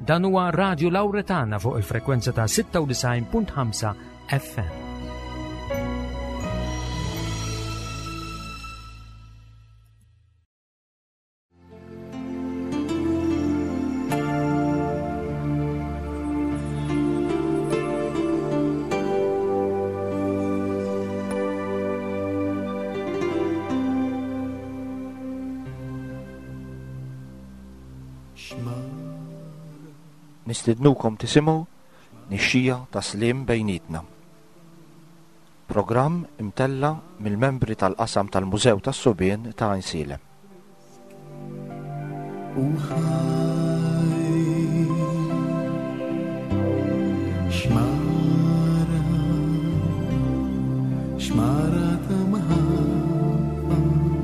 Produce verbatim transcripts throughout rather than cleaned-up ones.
Dan huwa Radio Lawretana fuq il-frekwenza ta' sitta u tisgħin punt ħamsa F M. Nistidnukom tisimgħu nixxija ta' slim bejnietna. Programm imtella mill-membri tal-qasam tal-Mużew tas-Subien ta' Għajnsielem. Xmara ta' maħabba,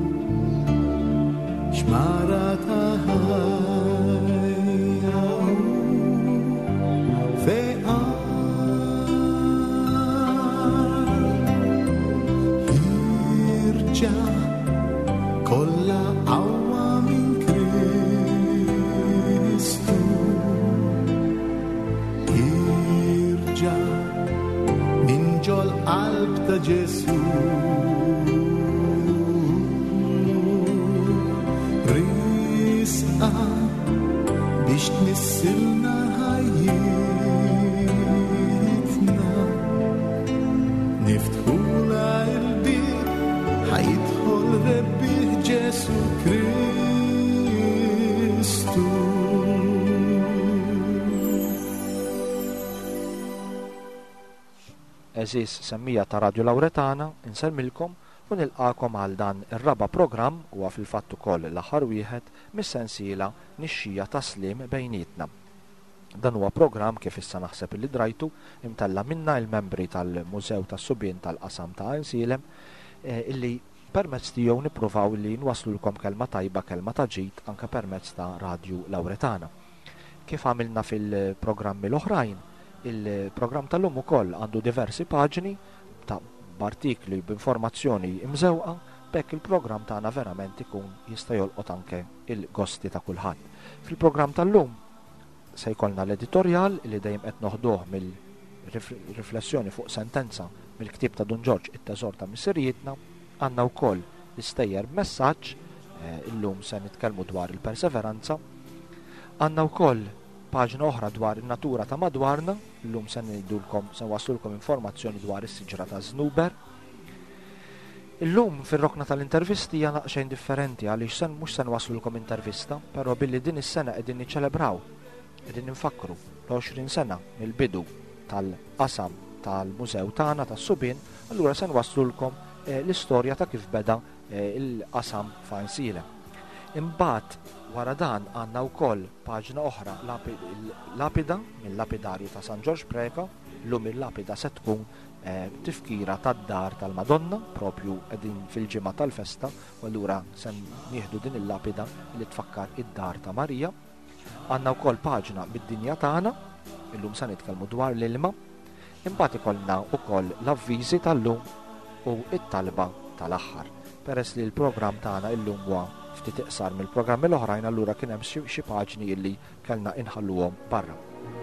xmara ta' kolla għawa min Kristu irġa min ġol qalb ta' Ġesu risqa biex tmissilna ħajjitna niftħula il-bib ħajidħol Rebbi Ġesu Kristu. Eżis semmija ta' Radio Lawretana, insemmilkom u nilqakom għal dan ir-raba' programm huwa fil-fatt ukoll l-aħħar wieħed mis-sensiela nixxija ta' slim bejnietna. Dan huwa programm kif issa naħseb li drajtu imtella minna il-membri tal-Mużew tas-Subien tal-Qasam ta' Għajnsielem illi permezz tiegħu nippruvaw li nwaslulkom kelma tajba, kelma ta' ġid anke permezz ta' Radio Lawretana. Kif għamilna fil-programmi l-oħrajn, il-programm tal-lum ukoll għandu diversi paġni ta' b'artikli b'informazzjoni imżewqa, bekk il-programm tagħna verament ikun jista' jolqot anke il-gosti ta' kulħadd. Fil-programm tal-lum se jkollna l-editorjal li dejjem qed noħduh mill-riflessjoni fuq sentenza mill-ktieb ta' Dun George it-teżor ta' missirietna. Għanna wkoll l-istejjer messaġġ, illum se nitkellmu dwar il-perseveranza. Għanna wkoll paġna oħra dwar in-natura ta' madwarna, illum se ngħidulkom se waslulkom informazzjoni dwar is-siġra ta' Żnuber. Illum fir-rokna tal-intervisti hija naqxejn differenti għaliex se mhux se nwaslulkom intervista, però billi din is-sena qegħdin niċċelebraw, qegħdin ninfakru l-għoxrin sena mill-bidu tal-qasam tal-Mużew tagħna tas-Subien, allura se nwaslulkom l-istorja ta' kif beda il-qasam f'Għajnsielem. Imbagħad wara dan għandna wkoll paġna oħra lapida mill-lapidarju ta' San George Preka. Llum il-lapida se tkun tifkira tad-dar tal-Madonna, propju qegħdin fil-ġimgħa tal-festa, u allura se nieħdu din il-lapida li tfakkar id-dar ta' Marija. Għandna wkoll paġna bid-dinja tagħna, illum se nitkellmu dwar l-ilma. Imbagħad ikollna wkoll l-avviżi tal-lum u it-talba tal-aħħar. Peress li l-programm tagħna illum huwa ftit iqsar mill-programmi l-oħrajn, allura kien hemm xi paġni illi kellna inħalluhom barra.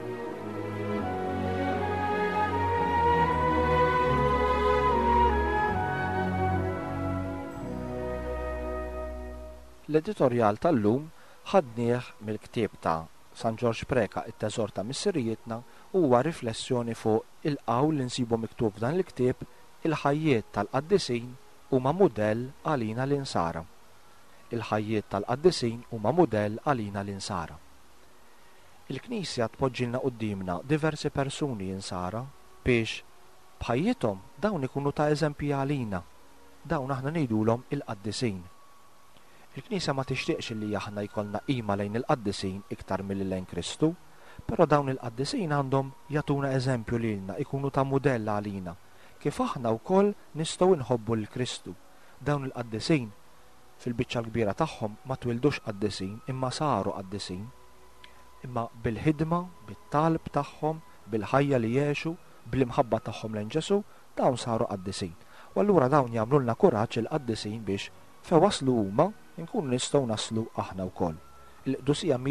L-editorjal tal-lum ħadnieh mill-ktieb ta' San George Preka it-teżor ta' missirietna huwa riflessjoni fuq il-qawl li nsibu miktub dan il-ktieb il-ħajjiet tal-qaddisin huma mudell għalina l-insara. Il-ħajjiet tal-qaddisin huma mudell għalina l-insara. Il-Knisja tpoġġilna qudiemna diversi persuni insara biex bħajjithom dawn ikunu ta' eżempji għalina. Dawn aħna ngħidulhom il-qaddisin. Il-Knisja ma tixtieqx li aħna jkollna qima lejn il-qaddisin iktar milli lejn Kristu, però dawn il-qaddisin għandhom jagħtuna eżempju lilna, ikunu ta' mudell għalina. Kif aħna wkoll nistgħu nħobbu l-Kristu. Dawn il-qaddisin fil-biċċa l-kbira tagħhom ma twildux qaddisin imma saru qaddisin. Imma bil-ħidma, bit-talb tagħhom, bil-ħajja li jgħixu, bil-imħabba tagħhom lejn Ġesu, dawn saru qaddisin. U allura dawn jagħmlulna kuraġġ il-qaddisin biex fe waslu huma nkunu nistgħu naslu aħna wkoll. Il-qdusija mhijiex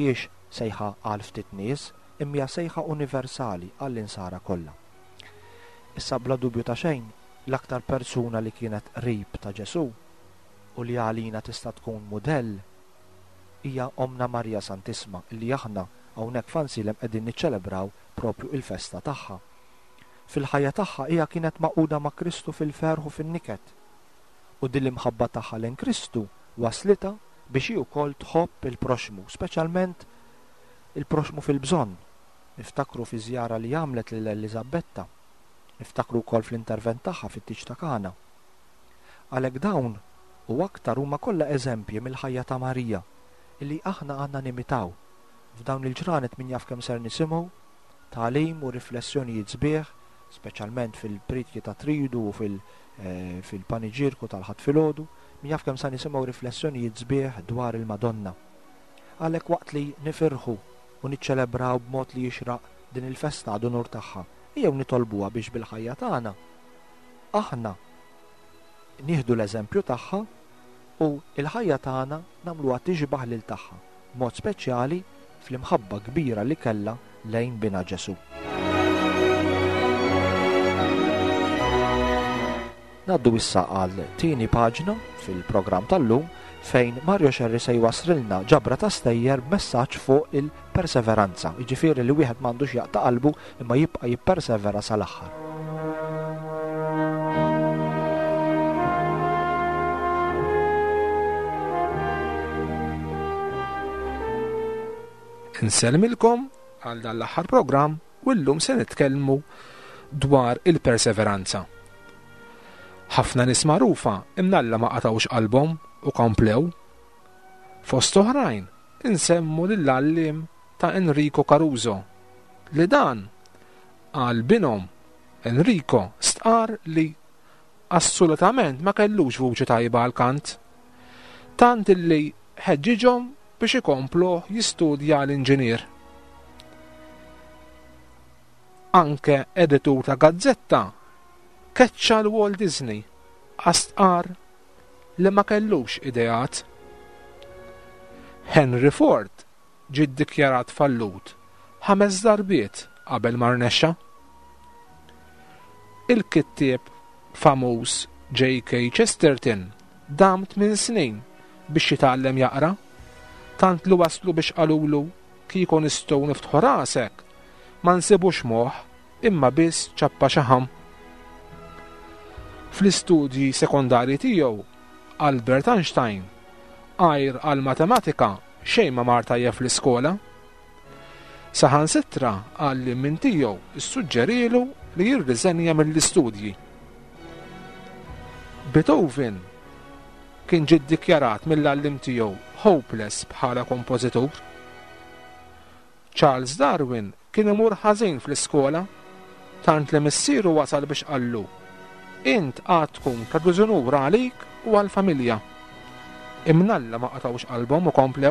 sejħa għal ftit nies imma sejħa universali għall-insara kollha. Issa bla dubju ta' xejn, l-aktar persuna li kienet qrib ta' Ġesu u li għalina tista' tkun mudell hija Omna Marija Santisma li aħna hawnhekk f'Ansilem qegħdin niċċelebraw propju il-festa tagħha. Fil-ħajja tagħha hija kienet maquda ma' Kristu fil-ferħ u fin-niket. U din l-imħabba tagħha lejn Kristu waslita biex hi wkoll tħobb il-proxmu, speċjalment il-proxmu fil-bżonn. Niftakru fi żjara li għamlet lil Eliżabetta, niftakru wkoll fl-intervent tagħha fit-Tiġ ta' Kana. Għalhekk dawn u aktar huma kollha eżempji mill-ħajja ta' Marija illi aħna għandna nimitaw. F'dawn il-ġranet min jaf kemm ser nisimgħu tagħlim u riflessjonijiet sbieħ, speċjalment fil-pritji ta' tridu u fil- eh, fil-paniġirku tal-ħadd filgħodu, min jaf kemm sa nisimgħu riflessjonijiet sbieħ dwar il-Madonna. Għalhekk waqt li nifirħu u niċċelebraw b'mod li jixraq din il-festa għadu nur tagħha, jew nitolbuha biex bil-ħajja tagħna aħna nieħdu l-eżempju tagħha u l-ħajja tagħna nagħmluha tixbaħ lil tagħha, b'mod speċjali fl-imħabba kbira li kellha lejn bina Ġesu. Naddu issa għal tieni paġna fil-programm tal-lum fejn Mario Xerri se jwasrilna ġabra ta' stejjer b'messaġġ fuq il-perseveranza, jiġifieri li wieħed m'għandux jaqta' qalbu imma jibqa' jippersevera sal-aħħar. Inselmilkom għal dan l-aħħar programm u llum se nitkellmu dwar il-perseveranza. Ħafna nies magħrufa imnalla ma qatawx qalbhom u komplew. Fost oħrajn insemmu lill-għalliem ta' Enrico Caruso li dan għal binhom Enrico stqar li assolutament ma kellux vuċi tajba għal kant, tant illi ħeġġiġhom biex ikomplu jistudja l-inġinier. Anke editur ta' gazzetta keċċa l-Walt Disney għastqar li ma kellux idejat. Henry Ford ġie ddikjarat fallut ħames darbiet qabel ma rnexxa. Il-kittieb famuż J K Chesterton dam tmien snin biex jitgħallem jaqra, tant li waslu biex qalulu kieku nistgħu niftħu rasek ma nsibux moħħ imma biss ċappa xaħam. Fl-istudji sekondarji tiegħu Albert Einstein għajr għal matematika xejn ma mar tajjeb fl-iskola. Saħansittra għalli minn tiegħu issuġġerilu li jirriżenja mill-istudji. Beethoven kien ġie ddikjarat mill-għallim tiegħu hopeless bħala kompożitur. Charles Darwin kien imur ħażin fl-iskola tant li missieru wasal biex qallu int għad tkun ta' dużunur għalik u għall-familja. Imnalla ma qatawx qalbhom u komplew.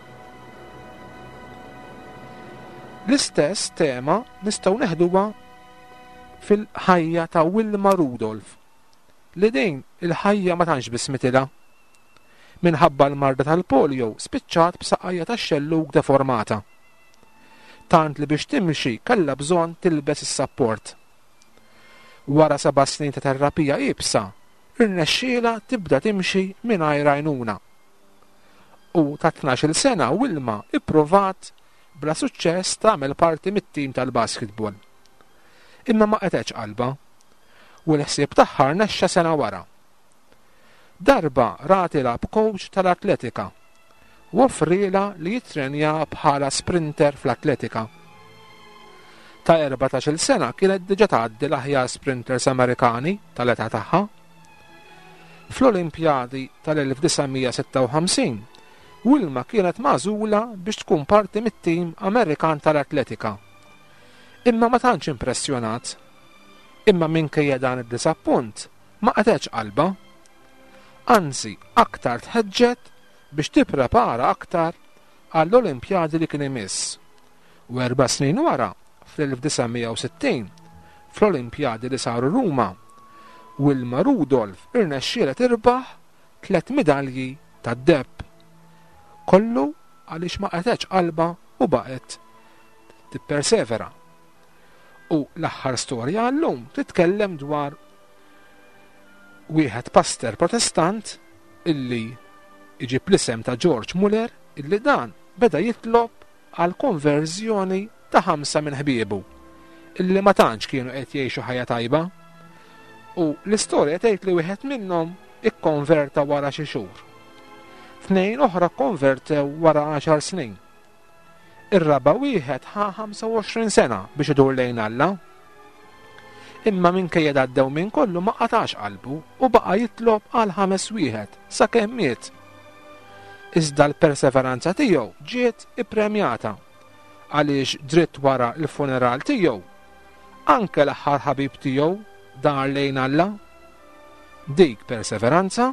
L-istess tema nistgħu neħduha fil-ħajja ta' Wilma Rudolph li din il-ħajja ma tantx bismitilha. Minħabba l-marda tal-polio spiċċat b'saqajja tax-xellug deformata. Tant li biex timxi kellha bżonn tilbes is-sapport. Wara seba' snin ta' terapija ibsa, irnexxiela tibda timxi mingħajr għajnuna. U ta' tnax-il sena Wilma ipprovat bla suċċess tagħmel parti mit-tim tal-basketball. Imma ma qetgħetx qalba u l-ħsieb tagħha rnexxa sena wara. Darba rati lab coach tal-atletika u offrila li jitrenja bħala sprinter fl-atletika. Ta' erbatax-il sena kienet diġà tgħaddi l-aħjar sprinters Amerikani tal-età tagħha. Fl-Olimpjadi tal-elf tisa' sitta u ħamsin, Wilma kienet magħżula biex tkun parti mit-tim Amerikan tal-atletika. Imma ma tantx impressjonat. Imma minkejja dan id-disappunt ma qetgħetx qalba. Anzi, aktar tħeġġet biex tipprepara aktar għall-Olimpjadi li kien imiss. U erba' snin wara, fl-elf tisa' u sittin, fl-Olimpjadi li saru Ruma, Wilma Rudolph irnexxiela tirbaħ tliet midalji tad-debb. Kollu għaliex ma qetgħetx qalba u baqgħet tippersevera. U l-aħħar storja llum titkellem dwar wieħed pastor Protestant illi iġib l-isem ta' George Muller illi dan beda jitlob għal konverżjoni ta' ħamsa minn ħbiebu illi ma tantx kienu qed jgħixu ħajja tajba. U l-istorja tgħid li wieħed minnhom ikkonverta wara xi xhur. Tnejn oħra konvertew wara għaxar snin. Ir-raba wieħed ħa ħamsa u għoxrin sena biex idur lejn Alla. Imma minkejja għaddew minn kollu ma qatax qalbu u baqa' jitlob għal ħames wieħed sakemm miet. Iżda l-perseveranza tiegħu ġiet ippremjata għaliex dritt wara l-funeral tiegħu anke l-aħħar ħabib tiegħu dar lejn Alla. Dik perseveranza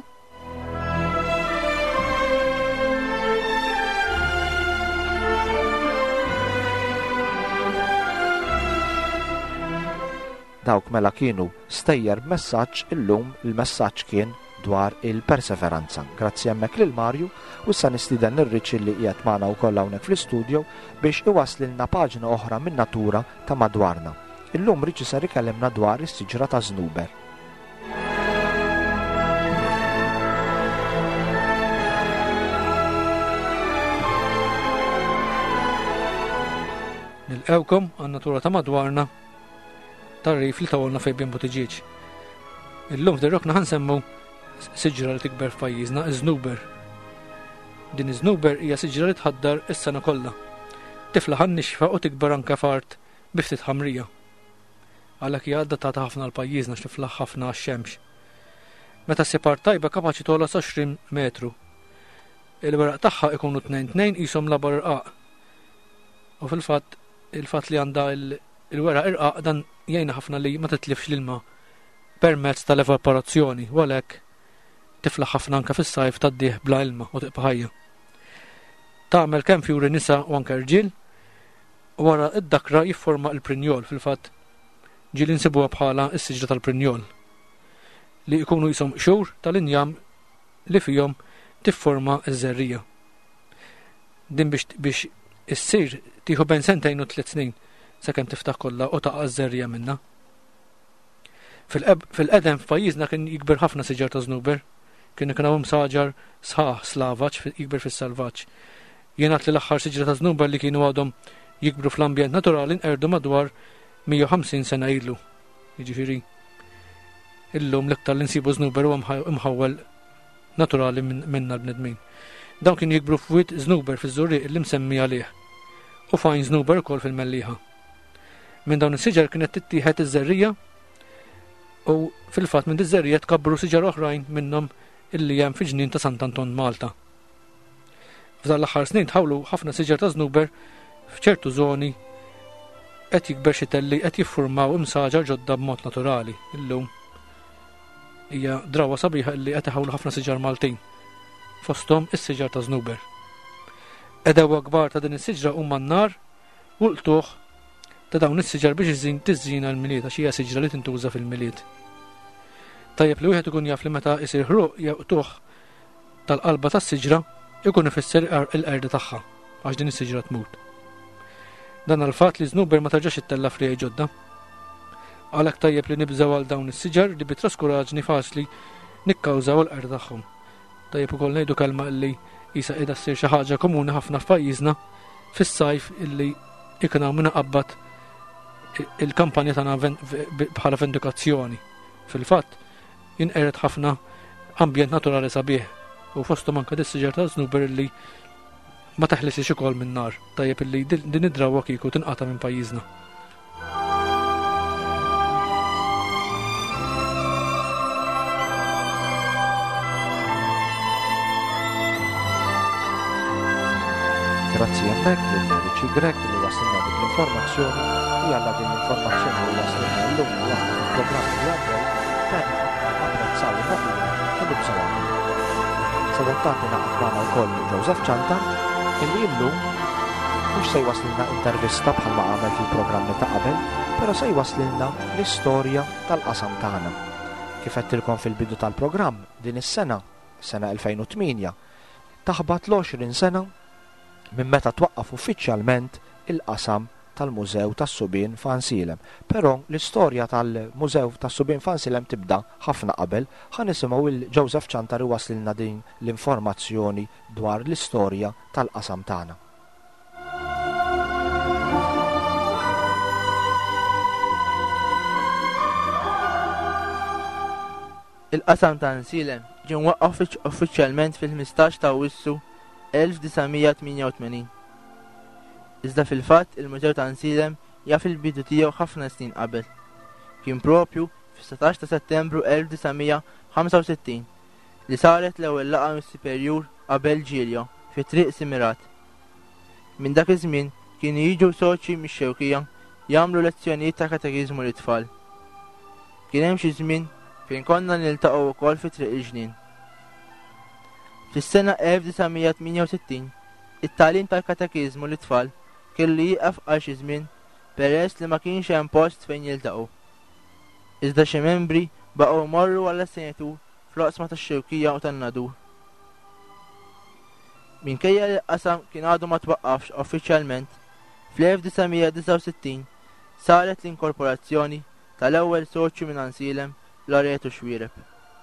dawk mela kienu stejjer messaġġ illum il-messaġġ kien dwar il-perseveranza. Grazzi hemmhekk lil Marju u issa nistieden nirriċ li qiegħed magħna wkoll hawnhekk fl-istudju biex iwaslilna paġna oħra min natura ta' madwarna. Illum Riċi ser ikellimna dwar is-siġra ta' żnuber. Nilqewkom għan-natura ta' madwarna tar-rif li tawolna fejn bimbu tiġiġ. Illum f'derrokna ħansemmu siġra li tikber f'pajjiżna iż-żnuber. Din iż-żnuber hija siġra li tħaddar is-sena kollha. Tifla ħannixfa u tikber anke fart bi ftit ħamrija. Għalhekk hija adattata ħafna l pajjiżna x'tiflaħ ħafna għax-xemx. Meta ssib tajba kapaċi tolos għoxrin metru. Il-weraq tagħha ikunu tnejn tnejn qishom labar irqaq. U fil-fatt il-fatt li għandha il-weraq irqaq dan jgħinha ħafna li ma titlifx l-ilma permezz tal-evaporazzjoni u għalhekk tiflaħ ħafna anke fis-sajf taddih bla ilma u tibqa' ħajja. Tagħmel kemm fjuri nisa u anke rġiel u wara id-dakra jifforma l-prinjol fil-fatt ġieli nsibuha bħala s-siġra tal-prinjol li jkunu qishom xhur tal-injam li fihom tifforma ż-żerrija. Din biex biex issir tieħu bejn sentejn u tliet snin sakemm tiftaħ kollha u taqa' ż-żerrija minnha. Fil-qedem f'pajjiżna kien jikber ħafna siġar ta' żnuber, kien ikun hawn saġar sħaħ slavaġġ jikber fis-salvaġġ. Jingħad li l-aħħar siġra ta' żnuber li kienu għadhom jikbru fl-ambjent naturali nqerdu madwar mija u ħamsin sena ilu. Jiġifieri illum l-iktar li nsibu żnuber huwa imħawwel naturali minna l-bnedmin. Dawn kienu jikbru f'wied żnuber fiż-żurriq li msemmi għalih u fajn żnuber ukoll fil-mellieħa. Minn dawn is-siġar kienet tittieħed iż-żerrija u fil-fatt minn iż-żerrija tkabru siġar oħrajn minnhom illi hemm fi-ġnien ta' Sant Anton Malta. F'dan l-aħħar snin tħawlu ħafna siġar ta' żnuber f'ċertu żoni qed jikber xi telli qed jiffurmaw imsaġar ġodda b'mod naturali. Illum hija drawa sabiħa illi qed iħawlu ħafna siġar Maltin fosthom is-siġar ta' żnuber. Edewa kbar ta' din is-siġra huma n-nar u l-tuħ ta' dawn is-siġar biex iżin tiżżina l-miliet għax hija siġra li tintuża fil-miliet. Tajjeb li wieħed ikun jaf li meta jsir ħruq jew tuħ tal-qalba tas-siġra ikun ifisser il-qerda tagħha għax din is-siġra tmut. Dan għall-fatt li żnuber ma terġax ittella frieq ġodda. Għalhekk tajjeb li nibżgħu għal dawn is-siġar li bitraskuraġni faċli nikkawżaw il-qerda tagħhom. Tajjeb ukoll ngħidu kelma illi qisha qiegħda ssir xi ħaġa komuni ħafna f'pajjiżna fis-sajf illi ikun hawn min qabad il-kampanja tagħna bħala vendikazzjoni. Fil-fatt jinqered ħafna ambjent naturali sabiħ u fosthom anke dis-siġar ta' żnuber illi ma teħlisix ukoll min-nar. Tajjeb illi din id-drawwa kieku tinqata' minn pajjiżna. Grazzi hemmhekk lil Riċi Grek li waslilna dik l-informazzjoni u jalla din l-informazzjoni li waslilna llum waqt il-programm li għaddew perna apprezzaw il-natura u nibżgħu għalihom. Sadattanti naqgħod magħna wkoll Joseph Chantan illi llum mhux se jwaslilna intervista bħalma għamel fil-programmi ta' qabel, però se jwaslilna l-istorja tal-qasam tagħna. Kif għedtilkom fil-bidu tal-programm din is-sena, sena elfejn u tminja, taħbat l-għoxrin sena minn meta twaqqaf uffiċjalment il-qasam tal-Mużew tas-Subien f'Ansilem. Però l-istorja tal-Mużew tas-Subien f'Ansilem tibda ħafna qabel. Ħa nisimgħu il-Joseph Ċantari waslilna din l-informazzjoni dwar l-istorja tal-qasam tagħna. Il-qasam ta' Ansilem ġie mwaqqaf uffiċjalment fil-ħmistax ta' Awwissu elf tisgħemija tminja u tmenin. Iżda fil-fatt il-Mużew ta' Ansilem jaf il-bidu tiegħu ħafna snin qabel. Kien propju fis-setax ta' Settembru elf tisgħemija ħamsa u sittin li saret l-ewwel laqgħa mis-Superjur qabel Ġilja fi triq Simirat. Minn dak iż-żmien kienu jiġu soċi mix-xewqija jagħmlu lezzjonijiet ta' katekiżmu lit-tfal. Kien hemm xi żmien fejn konna niltaqgħu wkoll fi triq il-ġnien. Fis-sena elf tisgħemija tminja u sittin it-tagħlim tal-katekiżmu lit-tfal kellu jieqaf għal xi żmien peress li ma kienx hemm post fejn jiltaqgħu. Iżda xi membri baqgħu jmorru għal assegnatur fl-oqsma tax-xewqija u tan-nadur. Minkejja li l-qasam kien għadu ma twaqqafx uffiċjalment, fl-elf tisgħemija disa' u sittin saret l-inkorporazzjoni tal-ewwel soċju minn Ansilem Loreto Xwiereb.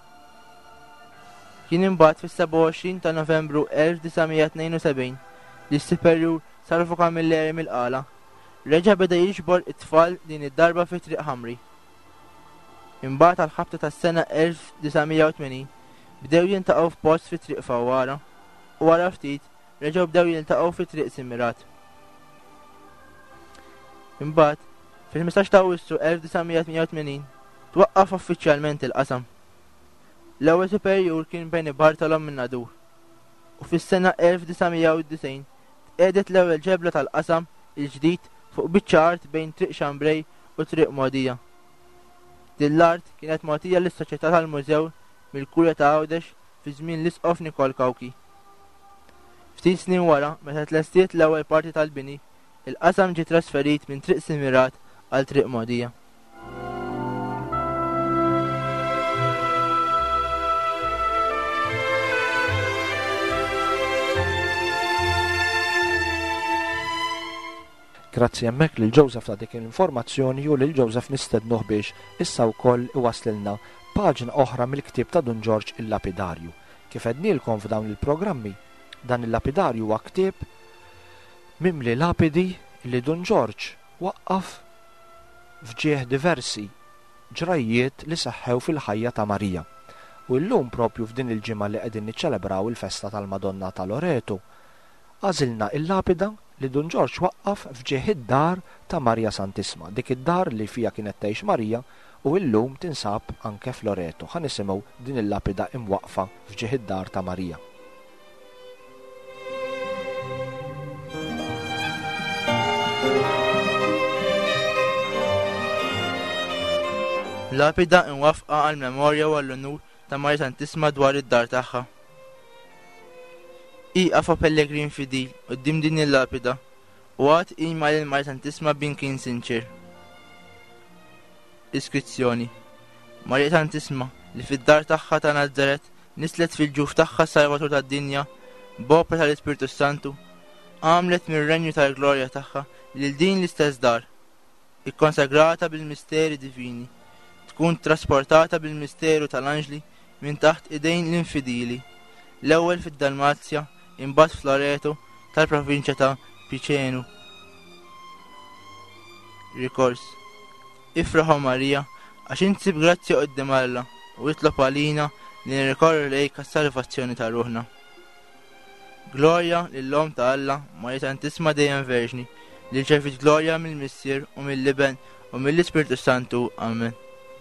Kien imbagħad fis-seba' u għoxrin ta' Novembru elf tisgħemija tnejn u sebgħin li s-Superjur Salvo Camilleri mill-Qala reġa' beda jiġbor it-tfal din id-darba fi Triq Ħamri. Imbagħad għall-ħabta tas-sena elf tisgħemija u tmenin bdew jiltaqgħu f'post fi Triq Fawwara u wara ftit reġgħu bdew jiltaqgħu fi Triq Simirat. Imbagħad fil-ħmistax ta' Awwissu elf tisgħemija tminja u tmenin twaqqaf uffiċjalment il-qasam. L-ewwel Superjur kien Beni Bartolom minn Nadur u fis-sena elf tisgħemija u disgħin tqiegħdet l-ewwel ġebla tal-qasam il-ġdid fuq biċċa art bejn Triq Xambrej u Triq Mogħdija. Din l-art kienet mogħtija lis-Soċjetà tal-Mużew mill-Kurja ta' Għawdex fi żmien l-Isqof Nikol Kawki. Ftit snin wara, meta tlestiet l-ewwel parti tal-bini, il-qasam ġie trasferit minn Triq Simirat għal Triq Mogħdija. Grazzi hemmhekk lil Joseph ta' dik l-informazzjoni u lil Joseph nistednuh biex issa wkoll iwaslilna paġna oħra mill-ktieb ta' Dun George il-Lapidarju. Kif għednielkom f'dawn il-programmi, dan il-Lapidarju huwa ktieb mimli lapidi li Dun George waqqaf fġieħ diversi ġrajiet li seħħew fil-ħajja ta' Marija. U llum propju f'din il-ġimgħa li qegħdin niċċelebraw il-festa tal-Madonna ta' Loreto, għażilna il-lapida li Dun George waqqaf fġieħ id-dar ta' Marija Santisma, dik id-dar li fija kienet tgħix Marija u llum tinsab anke f'Loreto. Ħa nisimgħu din il-lapida imwaqfa fġieħ id-dar ta' Marija. Lapida imwafqa għal memorja u għall-onur ta' Marija Santisma dwar id-dar tagħha. Iqafa Pellegrin fidil qudiem din il-lapida u għad ima lil Marija Santisma bin kien sinċir. Iskrizzjoni: Marija Santisma li fid-dar tagħha ta' Nażaret nislet fil-ġuf tagħha Salvatur tad-dinja b'opera tal-Ispirtu Santu, għamlet mir-renju tal-glorja tagħha lil din l-istess dar, ikkonsagrata bil-misteri divini, tkun trasportata bil-misteru tal-anġli minn taħt idejn l-infidili, l-ewwel fid-Dalmazja, imbagħad f'Loreto tal-provinċja ta' Picenu. Rikors: Ifraħu Marija għax intsib grazzja qudiem Alla u jitlob għalina li nirrikorru lejk għas-salvazzjoni ta' ruħna. Glorja lill-Om ta' Alla, Marija Santisma dejjem Verġni, li ċerfit glorja mill-Missier u mill-Liben u mill-Ispirtu Santu. Amen.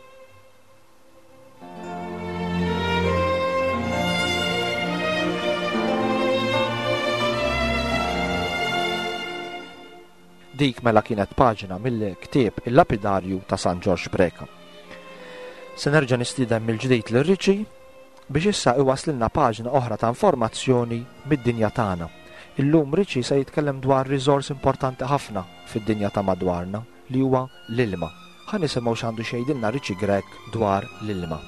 Dik mela kienet paġna mill-ktieb il-Lapidarju ta' San George Breka. Se nerġa' nistieden mill-ġdid lir-Riċi biex issa iwaslilna paġna oħra ta' informazzjoni mid-dinja tagħna. Illum Riċi se jitkellem dwar riżors importanti ħafna fid-dinja ta' madwarna li huwa l-ilma. Ħa nisimgħu x'għandu xejdilna Riċi Grek dwar l-ilma.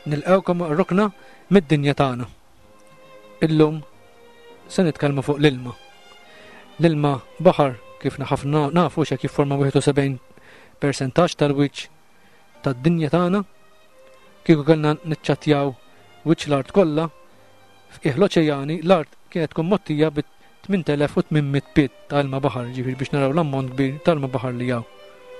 nilqawkom rukna mid-dinja tagħna. Illum se nitkellmu fuq l-ilma. L-ilma baħar kif ħafna nafu xa kif forma wieħed u sebgħin persentaġġ tal-wiċċ tad-dinja tagħna. Kieku kellna niċċattjaw wiċċ l-art kollha f'qiegħ l-oċeani, l-art kienet tkun mottija bi tmien telef u tmien pied ta' ilma baħar, ġifieri biex naraw l-ammont kbir ta' ilma baħar li hawn.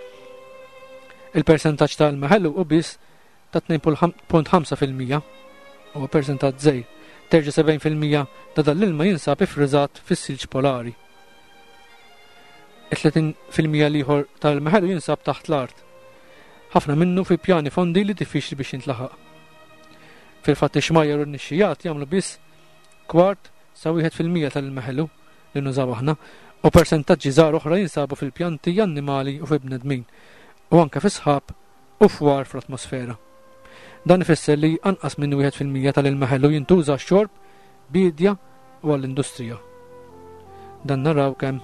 Il-persentaġġ ta' ilma ħelu u biss ta' tnejn punt ħamsa fil-mija huwa persentaġġ żgħir. Terġa' sebgħin fil-mija ta' dan l-ilma jinsab ifriżat fis-silġ polari. it-tletin fil-mija l-ieħor tal-ilma ħelu jinsab taħt l-art. Ħafna minnu fi pjani fondi li diffiċli biex jintlaħaq. Fil-fatt ix-xmajjar u n-nixxijat jagħmlu biss kwart sa wieħed fil-mija tal-ilma ħelu li nużaw aħna u persentaġġi żgħar oħra jinsabu fil-pjanti, annimali u fil-bnedmin u anke fis-sħab u fwar fl-atmosfera. Dan ifisser li anqas minn wieħed fil-mija tal-ilma ħelu jintuża x-xorb, bidja u għall-industrija. Dan naraw kemm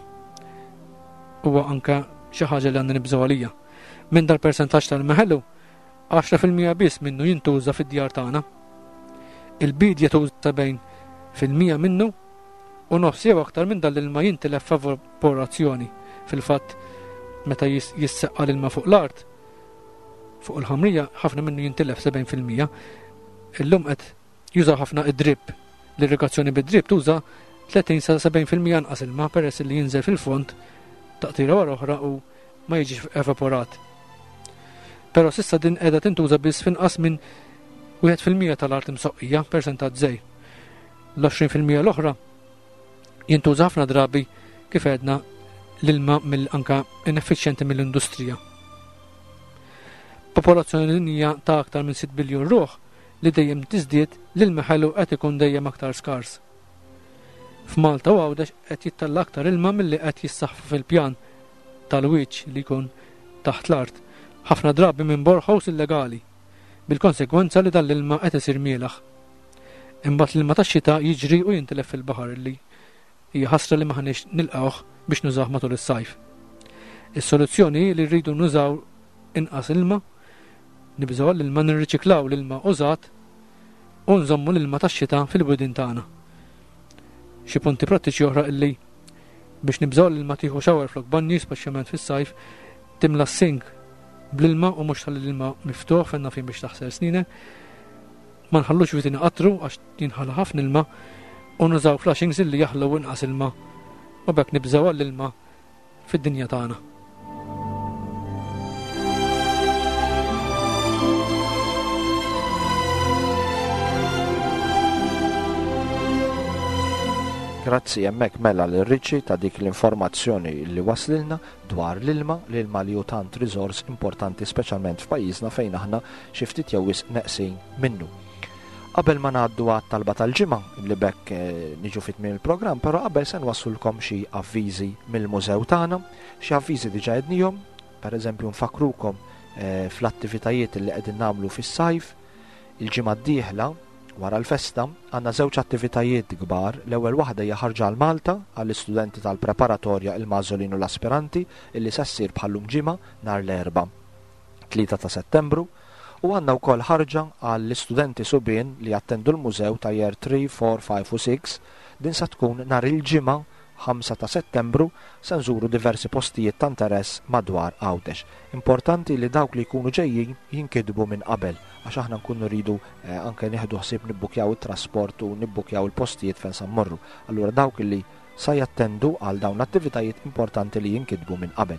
huwa anke xi ħaġa li għandna nibżgħu għalija. Minn dal-persentaġġ tal-ilma ħelu, għaxra fil-mija biss minnu jintuża fid-djar tagħna. Il-bidja tuża sebgħin fil-mija minnu u nofs jew aktar minn dan l-ilma jintilef f'evaporazzjoni. Fil-fatt meta jissaqqa l-ilma fuq l-art fuq il-ħamrija ħafna minnu jintilef sebgħin fil-mija. Illum qed jużaw ħafna id-drip. L-irrigazzjoni bid-drip tuża tletin sa sebgħin fil-mija nqas ilma peress li jinżel fil-fond taqtira wara oħra u ma jiġix evaporat. Però s'issa din qiegħda tintuża biss finqas minn wieħed fil-mija tal-art imsoqqija, persentaġġ żgħir. L-għoxrin fil-mija l-oħra jintuża ħafna drabi kif għedna l-ilma mill-anka ineffiċjenti mill-industrija. Popolazzjoni dinjija ta' aktar minn sitt biljun ruħ li dejjem tiżdied l-ilma ħelu qed ikun dejjem aktar skars. F'Malta u Għawdex qed jittalla aktar ilma milli qed jissaħħfu fil-pjan tal-wiċċ li jkun taħt l-art. Ħafna drabi minn boreholes illegali, bil-konsekwenza li dan l-ilma qed isir mielaħ. Imbagħad l-ilma tax-xita jiġri u jintilef fil-baħar li hija ħasra li maħniex nilqawh biex nużawh matul is-sajf. Is-soluzzjoni li rridu nużaw inqas ilma, nibżgħu l-ilma nirriċiklaw l-ilma użat u nżommu l-ilma tax-xita fil-bwedin tagħna. Xi punti prattiċi oħra illi biex nibżgħu l-ilma tieħu xawer flok banji speċjalment fis-sajf timla s-sink bl-ilma u mhux tħalli l-ilma miftuħ fenna fin biex taħsel snina. Ma nħallux vitin qatru għax jinħalla ħafna ilma u nużaw flashings illi jaħlu inqas ilma u bekk nibżgħu l-ilma fid-dinja tagħna. Grazzi hemmhekk mela l-Riċi ta' dik l-informazzjoni li waslilna dwar l-ilma, l-ilma li hu tant riżors importanti speċjalment f'pajjiżna fejn aħna xi ftit jew wisq neqsin minnu. Qabel ma ngħaddu għat-talba tal-ġimgħa li bekk niġu fit-tmiem il-programm, però qabel se nwassulkom xi avviżi mill-mużew tagħna, xi avviżi diġà għednihom, pereżempju nfakrukom fl-attivitajiet li qegħdin nagħmlu fis-sajf, il-ġimgħa d-dieħla wara l-festa għandna żewġ attivitajiet kbar. L-ewwel waħda hija ħarġa għal Malta għall-istudenti tal-preparatorja il-Mażolin u l-aspiranti illi se ssir bħallum ġimgħa nhar l-erba' tlieta ta' Settembru u għandna wkoll ħarġa għall-istudenti subien li attendu l-mużew ta' year three, four, five u six din se tkun nhar il-ġimgħa ħamsa ta' Settembru se nżuru diversi postijiet ta' interess madwar Għawdex. Importanti li dawk li jkunu ġejjin jinkitbu minn qabel għax aħna nkunu rridu eh, anke nieħdu ħsieb nibbukjaw it-trasport u nibbukjaw il-postijiet fejn sa mmorru. Allura dawk li sa jattendu għal dawn l-attivitajiet importanti li jinkitbu minn qabel.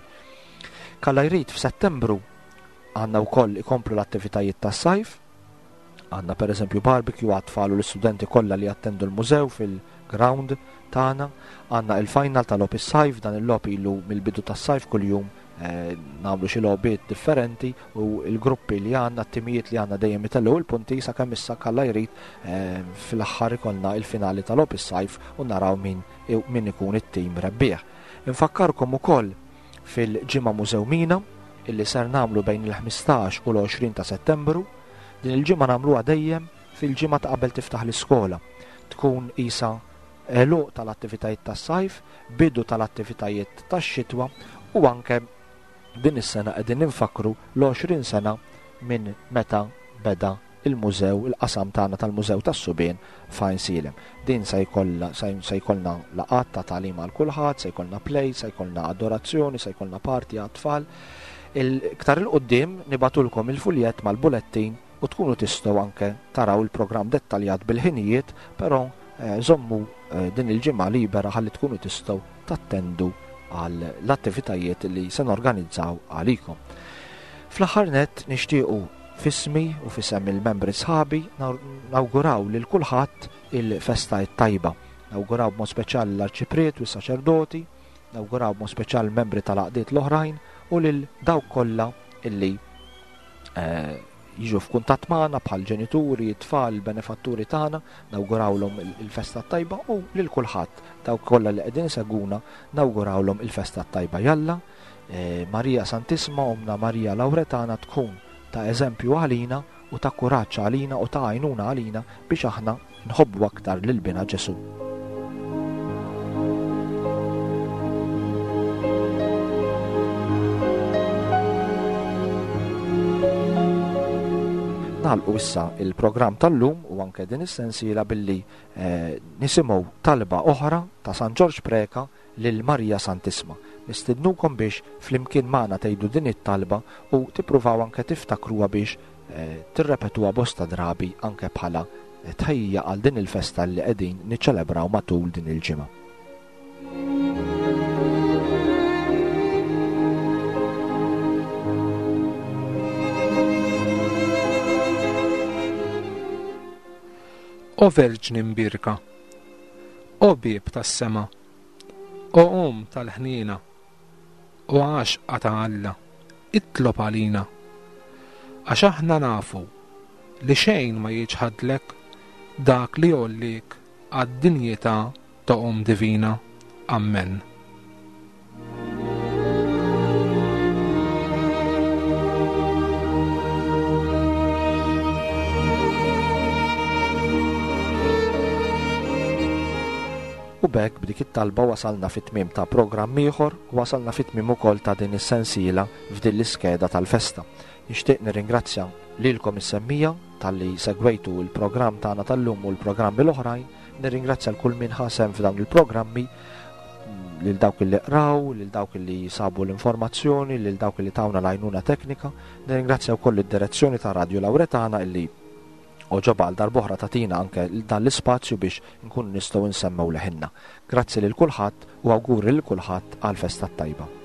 Kalla jrid f'Settembru għandna wkoll ikomplu l-attivitajiet tas-sajf. Għandna pereżempju barbecue għat-tfal u l-istudenti kollha li jattendu l-mużew fil-ground tagħna. Għandna il-final tal-logħob is-sajf, dan il-logħob ilu mill-bidu tas-sajf kuljum eh, nagħmlu xi logħbiet differenti u l-gruppi li għandna, t-timijiet li għandna dejjem itellu il-punti sakemm issa Kalla jrid eh, fil-aħħar ikollna il-finali tal-logħob is-sajf u naraw min min ikun it-tim rebbieħ. Infakkarkom ukoll fil-ġimgħa Mużewmina illi ser nagħmlu bejn il-ħmistax u l-għoxrin ta' Settembru. Din il-ġimgħa nagħmluha dejjem fil-ġimgħa ta' qabel tiftaħ l-iskola. Tkun isa eluq tal-attivitajiet tas-sajf, bidu tal-attivitajiet tax-xitwa u anke din is-sena qegħdin ninfakru l-għoxrin sena minn meta beda il-mużew, il-qasam tagħna tal-mużew tas-Subien f'Għajn Silem. Din se jkollna se jkollna laqat ta' tagħlim għal kulħadd, se jkollna play, se jkollna adorazzjoni, se jkollna party għat-tfal. Il-ktar il-qoddim nibatulkom il-fuljett mal-bulettin u tkunu tistgħu anke taraw il-programm dettaljat bil-ħinijiet, però żommu din il-ġimgħa libera ħalli tkunu tistgħu tattendu għal l-attivitajiet li se norganizzaw għalikom. Fl-aħħar nett nixtiequ fismi u fisem il-membri sħabi nawguraw lil kulħadd il-festa tajba. Nawguraw b'mod speċjali l-arċipriet u s-saċerdoti, nawguraw b'mod speċjali membri tal-għaqdiet l-oħrajn u lil dawk kollha illi jiġu f'kuntatt magħna bħal ġenituri, tfal, benefatturi tagħna, nawgurawlhom il-festa tajba u lil kulħadd dawk kollha li qegħdin seguna nawgurawlhom il-festa tajba. Jalla Marija Santisma Omna Marija Lawretana tkun ta' eżempju għalina u ta' kuraġġ għalina u ta' għajnuna għalina biex aħna nħobbu aktar lil bina Ġesu. Nagħlqu issa il-programm tal-lum u anke din is-sensiela billi eh, nisimgħu talba oħra ta' San Ġorġ Preka lil Marija Santisma. Nistidnukom biex flimkien magħna tgħidu din it-talba u tippruvaw anke tiftakruha biex eh, tirrepetuha bosta drabi anke bħala tħejja għal din il-festa li qegħdin niċċelebraw matul din il-ġimgħa. O Verġni mbirka, o bieb tas-sema, o Om tal-ħnina, u għaxqa ta' Alla, itlob għalina, għax aħna nafu li xejn ma jiġħadlek dak li jollik għad-dinjità ta' Om Divina. Amen. U bekk b'dik it-talba wasalna fit-tmiem ta' programm ieħor u wasalna fit-tmiem ukoll ta' din is-sensiela f'din l-iskeda tal-festa. Nixtieq nirringrazzja lilkom is-semmija talli segwejtu l-programm tagħna tal-lum u l-programmi l-oħrajn. Nirringrazzja l-kull min ħasem f'dawn il-programmi, lil dawk li qraw, lil dawk li sabu l-informazzjoni, lil dawk li tawna l-għajnuna teknika. Nirringrazzja wkoll id-direzzjoni ta' Radio Lawretana illi oġoba għal darbohra tatina anke dan l-ispazju biex nkunu nistgħu nsemmew leħinna. Grazzi lil kulħadd u awguri lil kulħadd għal festa tajba.